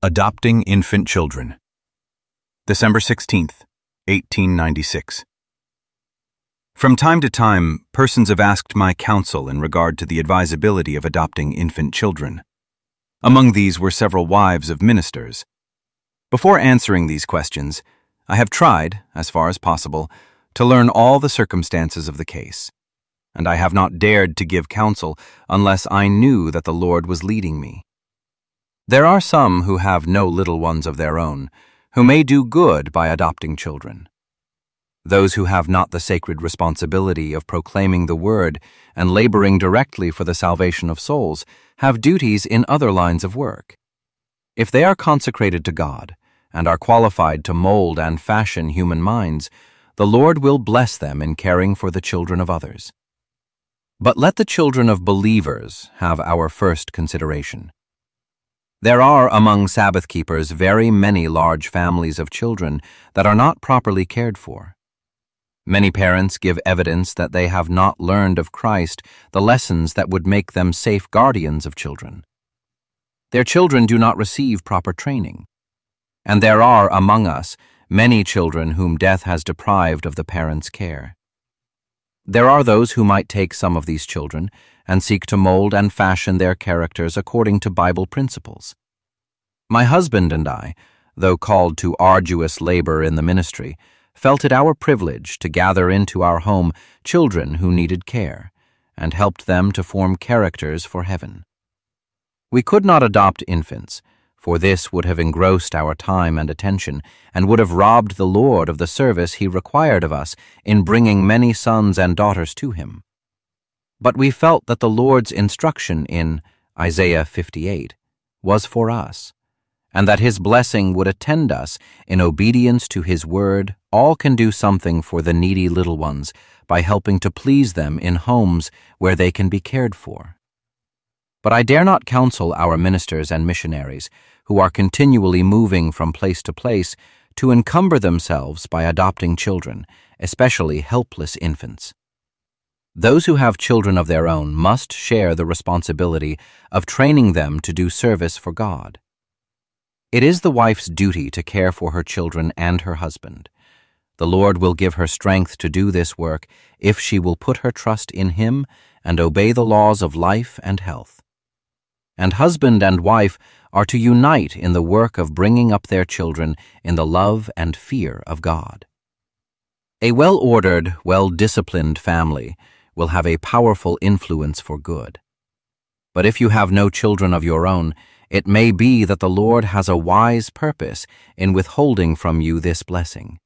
Adopting Infant Children. December 16th, 1896. From time to time, persons have asked my counsel in regard to the advisability of adopting infant children. Among these were several wives of ministers. Before answering these questions, I have tried, as far as possible, to learn all the circumstances of the case, and I have not dared to give counsel unless I knew that the Lord was leading me. There are some who have no little ones of their own, who may do good by adopting children. Those who have not the sacred responsibility of proclaiming the word and laboring directly for the salvation of souls have duties in other lines of work. If they are consecrated to God and are qualified to mold and fashion human minds, the Lord will bless them in caring for the children of others. But let the children of believers have our first consideration. There are among Sabbath keepers very many large families of children that are not properly cared for. Many parents give evidence that they have not learned of Christ the lessons that would make them safe guardians of children. Their children do not receive proper training, and there are among us many children whom death has deprived of the parents' care. There are those who might take some of these children and seek to mold and fashion their characters according to Bible principles. My husband and I, though called to arduous labor in the ministry, felt it our privilege to gather into our home children who needed care, and helped them to form characters for heaven. We could not adopt infants, for this would have engrossed our time and attention, and would have robbed the Lord of the service He required of us in bringing many sons and daughters to Him. But we felt that the Lord's instruction in Isaiah 58 was for us, and that His blessing would attend us in obedience to His word. All can do something for the needy little ones by helping to please them in homes where they can be cared for. But I dare not counsel our ministers and missionaries, who are continually moving from place to place, to encumber themselves by adopting children, especially helpless infants. Those who have children of their own must share the responsibility of training them to do service for God. It is the wife's duty to care for her children and her husband. The Lord will give her strength to do this work if she will put her trust in Him and obey the laws of life and health. And husband and wife are to unite in the work of bringing up their children in the love and fear of God. A well-ordered, well-disciplined family will have a powerful influence for good. But if you have no children of your own, it may be that the Lord has a wise purpose in withholding from you this blessing.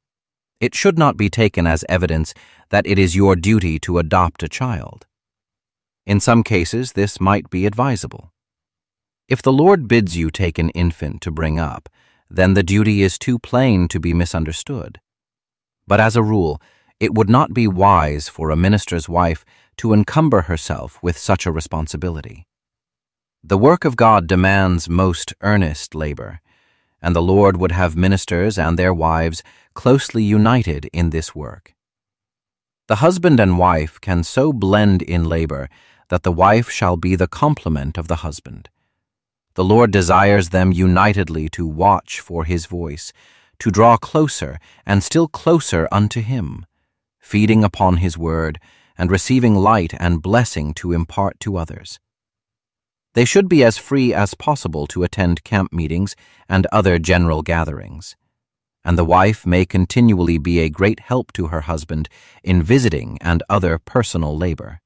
It should not be taken as evidence that it is your duty to adopt a child. In some cases, this might be advisable. If the Lord bids you take an infant to bring up, then the duty is too plain to be misunderstood. But as a rule, it would not be wise for a minister's wife to encumber herself with such a responsibility. The work of God demands most earnest labor, and the Lord would have ministers and their wives closely united in this work. The husband and wife can so blend in labor that the wife shall be the complement of the husband. The Lord desires them unitedly to watch for His voice, to draw closer and still closer unto Him, feeding upon His word and receiving light and blessing to impart to others. They should be as free as possible to attend camp meetings and other general gatherings, and the wife may continually be a great help to her husband in visiting and other personal labor.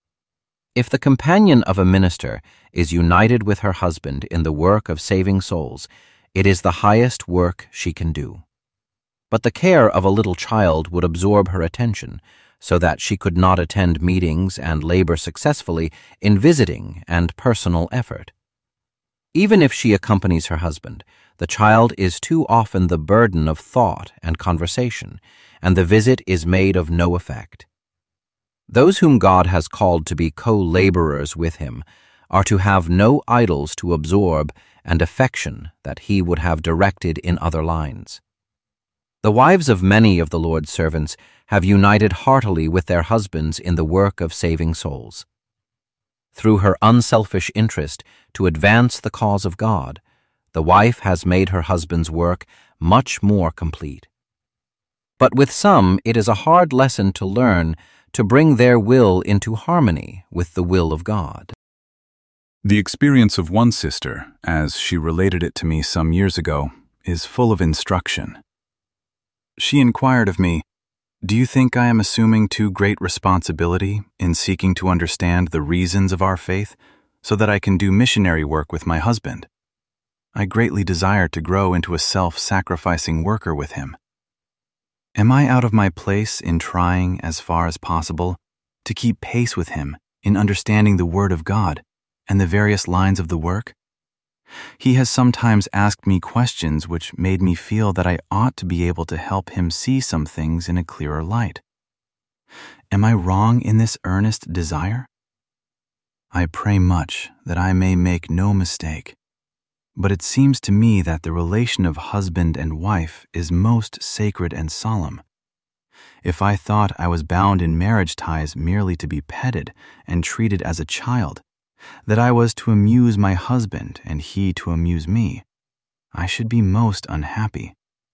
If the companion of a minister is united with her husband in the work of saving souls, it is the highest work she can do. But the care of a little child would absorb her attention, so that she could not attend meetings and labor successfully in visiting and personal effort. Even if she accompanies her husband, the child is too often the burden of thought and conversation, and the visit is made of no effect. Those whom God has called to be co-laborers with Him are to have no idols to absorb and affection that He would have directed in other lines. The wives of many of the Lord's servants have united heartily with their husbands in the work of saving souls. Through her unselfish interest to advance the cause of God, The wife has made her husband's work much more complete. But with some, it is a hard lesson to learn to bring their will into harmony with the will of God. The experience of one sister, as she related it to me some years ago, is full of instruction. She inquired of me, "Do you think I am assuming too great responsibility in seeking to understand the reasons of our faith so that I can do missionary work with my husband? I greatly desire to grow into a self-sacrificing worker with him. Am I out of my place in trying, as far as possible, to keep pace with him in understanding the Word of God and the various lines of the work? He has sometimes asked me questions which made me feel that I ought to be able to help him see some things in a clearer light. Am I wrong in this earnest desire? I pray much that I may make no mistake, but it seems to me that the relation of husband and wife is most sacred and solemn. If I thought I was bound in marriage ties merely to be petted and treated as a child, that I was to amuse my husband and he to amuse me, I should be most unhappy.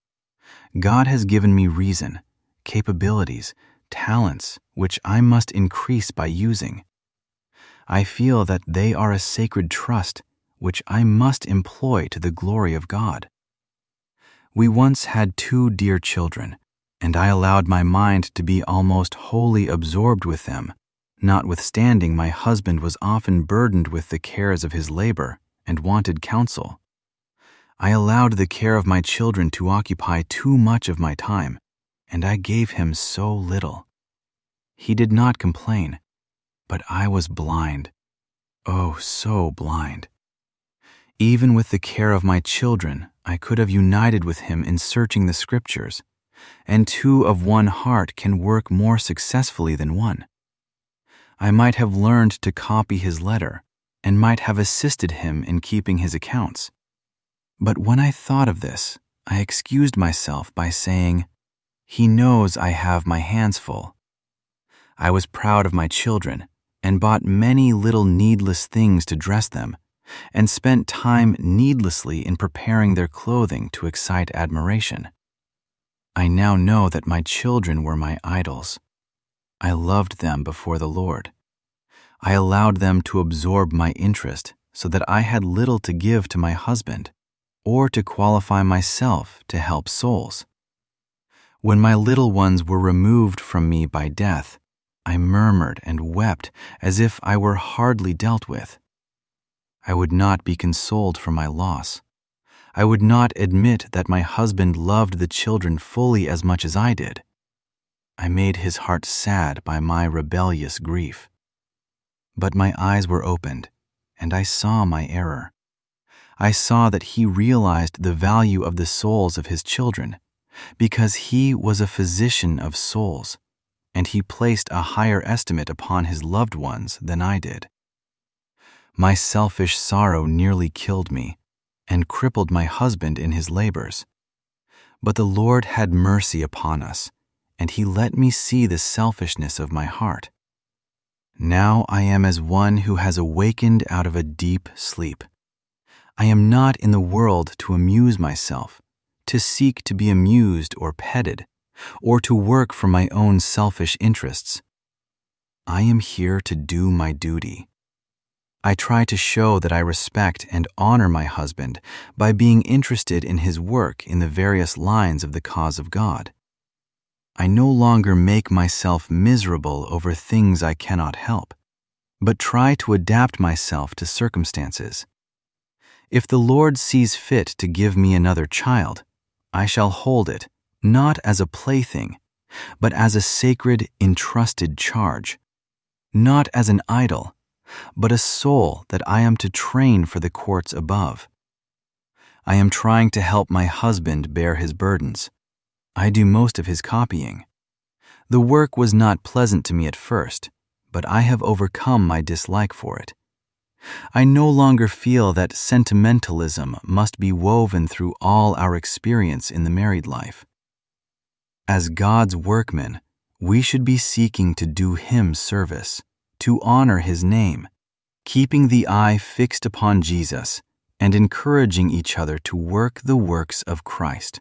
God has given me reason, capabilities, talents, which I must increase by using. I feel that they are a sacred trust which I must employ to the glory of God. We once had 2 dear children, and I allowed my mind to be almost wholly absorbed with them, notwithstanding my husband was often burdened with the cares of his labor and wanted counsel. I allowed the care of my children to occupy too much of my time, and I gave him so little. He did not complain, but I was blind. Oh, so blind. Even with the care of my children, I could have united with him in searching the Scriptures, and 2 of one heart can work more successfully than one. I might have learned to copy his letter, and might have assisted him in keeping his accounts. But when I thought of this, I excused myself by saying, "He knows I have my hands full." I was proud of my children, and bought many little needless things to dress them, and spent time needlessly in preparing their clothing to excite admiration. I now know that my children were my idols. I loved them before the Lord. I allowed them to absorb my interest so that I had little to give to my husband, or to qualify myself to help souls. When my little ones were removed from me by death, I murmured and wept as if I were hardly dealt with. I would not be consoled for my loss. I would not admit that my husband loved the children fully as much as I did. I made his heart sad by my rebellious grief. But my eyes were opened, and I saw my error. I saw that he realized the value of the souls of his children, because he was a physician of souls, and he placed a higher estimate upon his loved ones than I did. My selfish sorrow nearly killed me, and crippled my husband in his labors. But the Lord had mercy upon us, and he let me see the selfishness of my heart. Now I am as one who has awakened out of a deep sleep. I am not in the world to amuse myself, to seek to be amused or petted, or to work for my own selfish interests. I am here to do my duty. I try to show that I respect and honor my husband by being interested in his work in the various lines of the cause of God. I no longer make myself miserable over things I cannot help, but try to adapt myself to circumstances. If the Lord sees fit to give me another child, I shall hold it, not as a plaything, but as a sacred, entrusted charge, not as an idol, but a soul that I am to train for the courts above. I am trying to help my husband bear his burdens. I do most of his copying. The work was not pleasant to me at first, but I have overcome my dislike for it. I no longer feel that sentimentalism must be woven through all our experience in the married life. As God's workmen, we should be seeking to do Him service, to honor His name, keeping the eye fixed upon Jesus, and encouraging each other to work the works of Christ.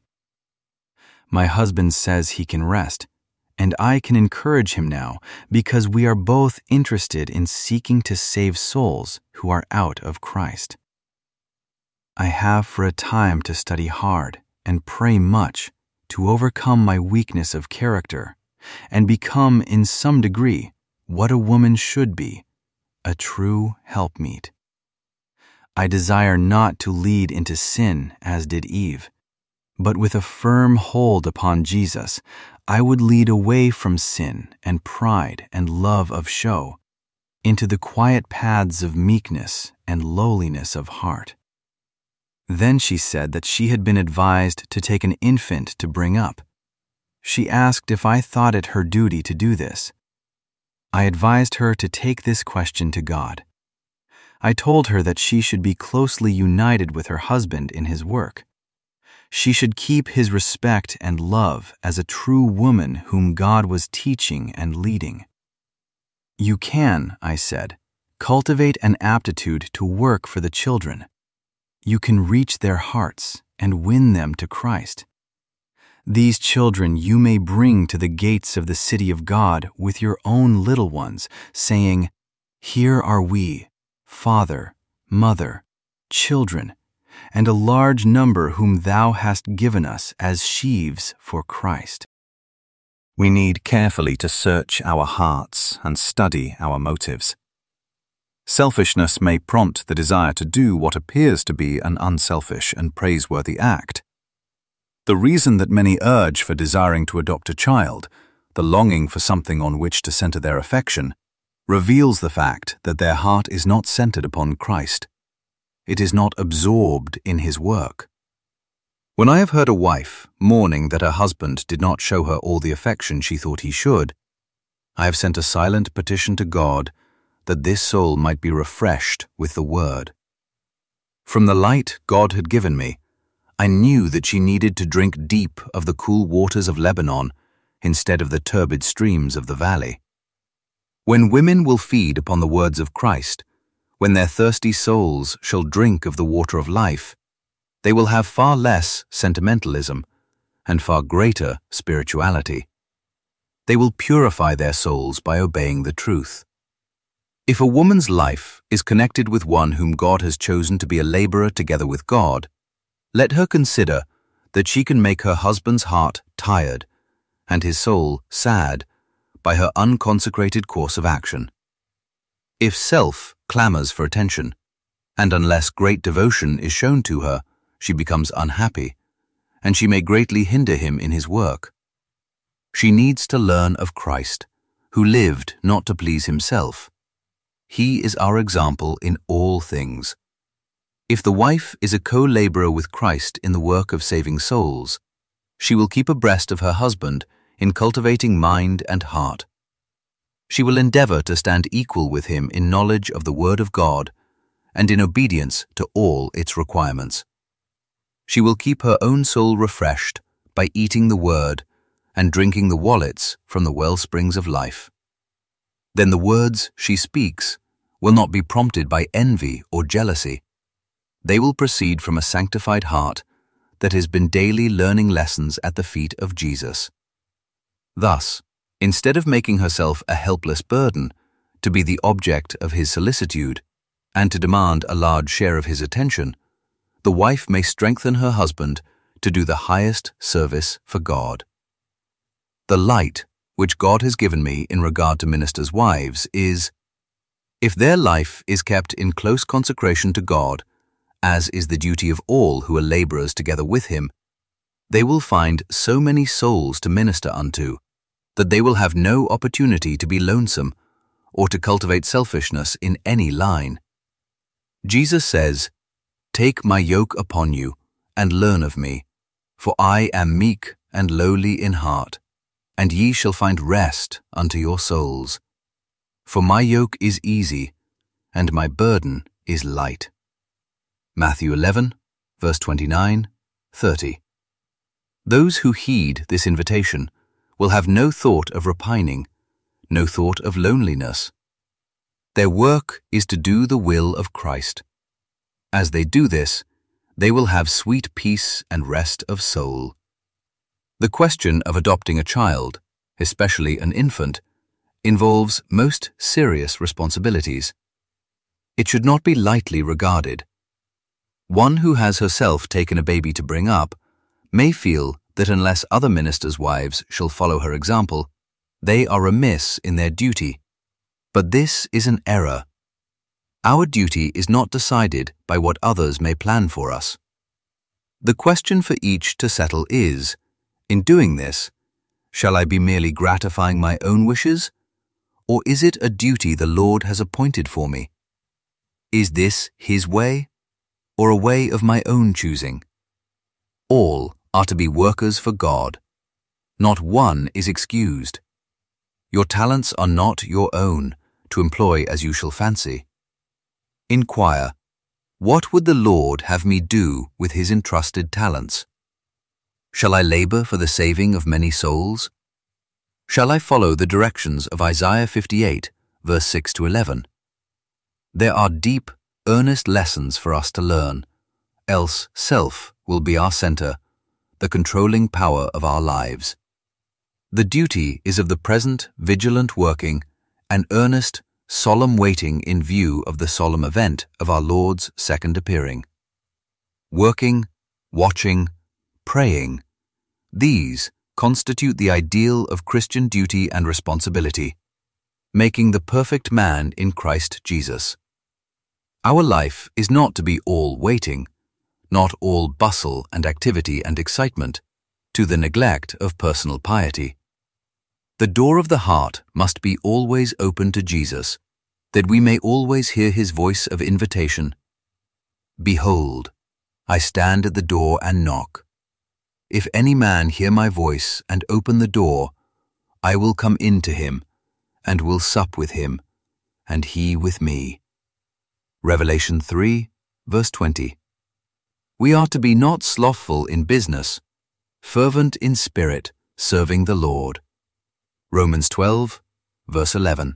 My husband says he can rest, and I can encourage him now because we are both interested in seeking to save souls who are out of Christ. I have for a time to study hard and pray much to overcome my weakness of character and become, in some degree, what a woman should be, a true helpmeet. I desire not to lead into sin as did Eve, but with a firm hold upon Jesus, I would lead away from sin and pride and love of show into the quiet paths of meekness and lowliness of heart. Then she said that she had been advised to take an infant to bring up. She asked if I thought it her duty to do this. I advised her to take this question to God. I told her that she should be closely united with her husband in his work. She should keep his respect and love as a true woman whom God was teaching and leading. You can, I said, cultivate an aptitude to work for the children. You can reach their hearts and win them to Christ. These children you may bring to the gates of the city of God with your own little ones, saying, "Here are we, father, mother, children, and a large number whom thou hast given us as sheaves for Christ." We need carefully to search our hearts and study our motives. Selfishness may prompt the desire to do what appears to be an unselfish and praiseworthy act. The reason that many urge for desiring to adopt a child, the longing for something on which to center their affection, reveals the fact that their heart is not centered upon Christ. It is not absorbed in his work. When I have heard a wife mourning that her husband did not show her all the affection she thought he should, I have sent a silent petition to God that this soul might be refreshed with the word. From the light God had given me, I knew that she needed to drink deep of the cool waters of Lebanon instead of the turbid streams of the valley. When women will feed upon the words of Christ, when their thirsty souls shall drink of the water of life, they will have far less sentimentalism and far greater spirituality. They will purify their souls by obeying the truth. If a woman's life is connected with one whom God has chosen to be a laborer together with God, let her consider that she can make her husband's heart tired and his soul sad by her unconsecrated course of action. If self clamors for attention, and unless great devotion is shown to her, she becomes unhappy, and she may greatly hinder him in his work. She needs to learn of Christ, who lived not to please himself. He is our example in all things. If the wife is a co-laborer with Christ in the work of saving souls, she will keep abreast of her husband in cultivating mind and heart. She will endeavor to stand equal with him in knowledge of the Word of God and in obedience to all its requirements. She will keep her own soul refreshed by eating the Word and drinking the wallets from the well springs of life. Then the words she speaks will not be prompted by envy or jealousy. They will proceed from a sanctified heart that has been daily learning lessons at the feet of Jesus. Thus, instead of making herself a helpless burden, to be the object of his solicitude, and to demand a large share of his attention, the wife may strengthen her husband to do the highest service for God. The light which God has given me in regard to ministers' wives is, if their life is kept in close consecration to God, as is the duty of all who are laborers together with him, they will find so many souls to minister unto, that they will have no opportunity to be lonesome or to cultivate selfishness in any line. Jesus says, "Take my yoke upon you and learn of me, for I am meek and lowly in heart, and ye shall find rest unto your souls. For my yoke is easy, and my burden is light." Matthew 11, verse 29, 30. Those who heed this invitation will have no thought of repining, no thought of loneliness. Their work is to do the will of Christ. As they do this, they will have sweet peace and rest of soul. The question of adopting a child, especially an infant, involves most serious responsibilities. It should not be lightly regarded. One who has herself taken a baby to bring up may feel that unless other ministers' wives shall follow her example, they are remiss in their duty. But this is an error. Our duty is not decided by what others may plan for us. The question for each to settle is, in doing this, shall I be merely gratifying my own wishes, or is it a duty the Lord has appointed for me? Is this His way, or a way of my own choosing? All are to be workers for God. Not one is excused. Your talents are not your own, to employ as you shall fancy. Inquire, what would the Lord have me do with His entrusted talents? Shall I labor for the saving of many souls? Shall I follow the directions of Isaiah 58, verse 6 to 11? There are deep, earnest lessons for us to learn, else self will be our center, the controlling power of our lives. The duty is of the present vigilant working and earnest, solemn waiting in view of the solemn event of our Lord's second appearing. Working, watching, praying, these constitute the ideal of Christian duty and responsibility, making the perfect man in Christ Jesus. Our life is not to be all waiting, not all bustle and activity and excitement, to the neglect of personal piety. The door of the heart must be always open to Jesus, that we may always hear His voice of invitation. Behold, I stand at the door and knock. If any man hear my voice and open the door, I will come in to him, and will sup with him, and he with me. Revelation 3, verse 20. We are to be not slothful in business, fervent in spirit, serving the Lord. Romans 12, verse 11.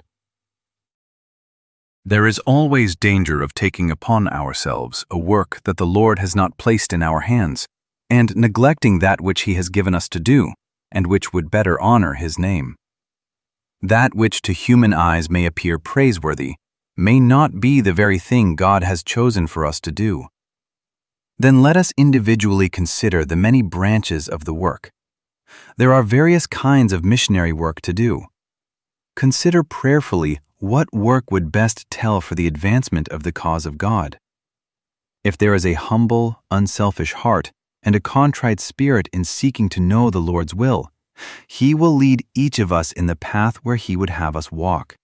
There is always danger of taking upon ourselves a work that the Lord has not placed in our hands, and neglecting that which He has given us to do, and which would better honor His name. That which to human eyes may appear praiseworthy may not be the very thing God has chosen for us to do. Then let us individually consider the many branches of the work. There are various kinds of missionary work to do. Consider prayerfully what work would best tell for the advancement of the cause of God. If there is a humble, unselfish heart and a contrite spirit in seeking to know the Lord's will, He will lead each of us in the path where He would have us walk.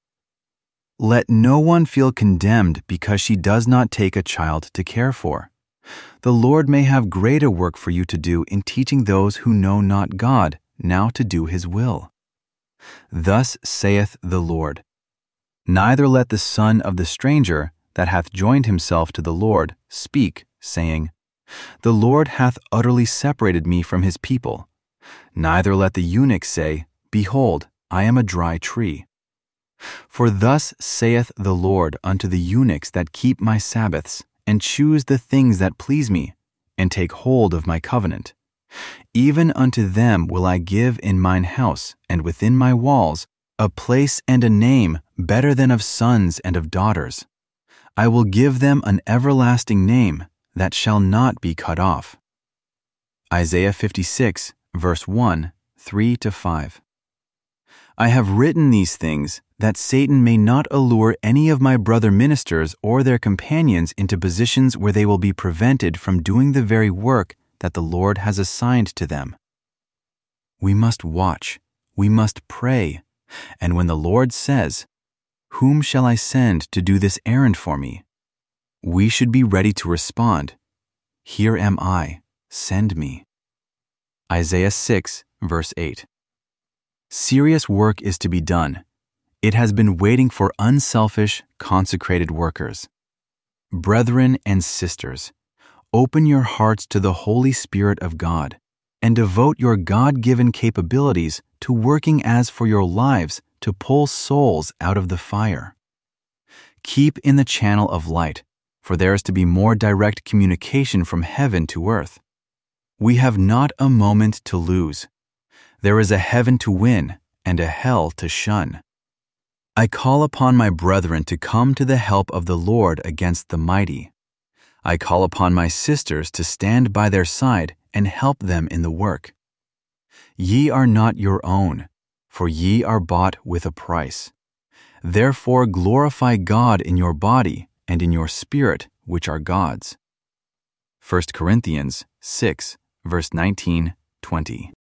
Let no one feel condemned because she does not take a child to care for. The Lord may have greater work for you to do in teaching those who know not God now to do His will. Thus saith the Lord, Neither let the son of the stranger that hath joined himself to the Lord speak, saying, The Lord hath utterly separated me from His people. Neither let the eunuch say, Behold, I am a dry tree. For thus saith the Lord unto the eunuchs that keep my Sabbaths, and choose the things that please me, and take hold of my covenant. Even unto them will I give in mine house, and within my walls, a place and a name better than of sons and of daughters. I will give them an everlasting name that shall not be cut off. Isaiah 56, verse 1, 3-5. I have written these things that Satan may not allure any of my brother ministers or their companions into positions where they will be prevented from doing the very work that the Lord has assigned to them. We must watch, we must pray, and when the Lord says, Whom shall I send to do this errand for me? We should be ready to respond, Here am I, send me. Isaiah 6, verse 8. Serious work is to be done. It has been waiting for unselfish, consecrated workers. Brethren and sisters, open your hearts to the Holy Spirit of God and devote your God-given capabilities to working as for your lives to pull souls out of the fire. Keep in the channel of light, for there is to be more direct communication from heaven to earth. We have not a moment to lose. There is a heaven to win and a hell to shun. I call upon my brethren to come to the help of the Lord against the mighty. I call upon my sisters to stand by their side and help them in the work. Ye are not your own, for ye are bought with a price. Therefore glorify God in your body and in your spirit, which are God's. 1 Corinthians 6, verse 19-20.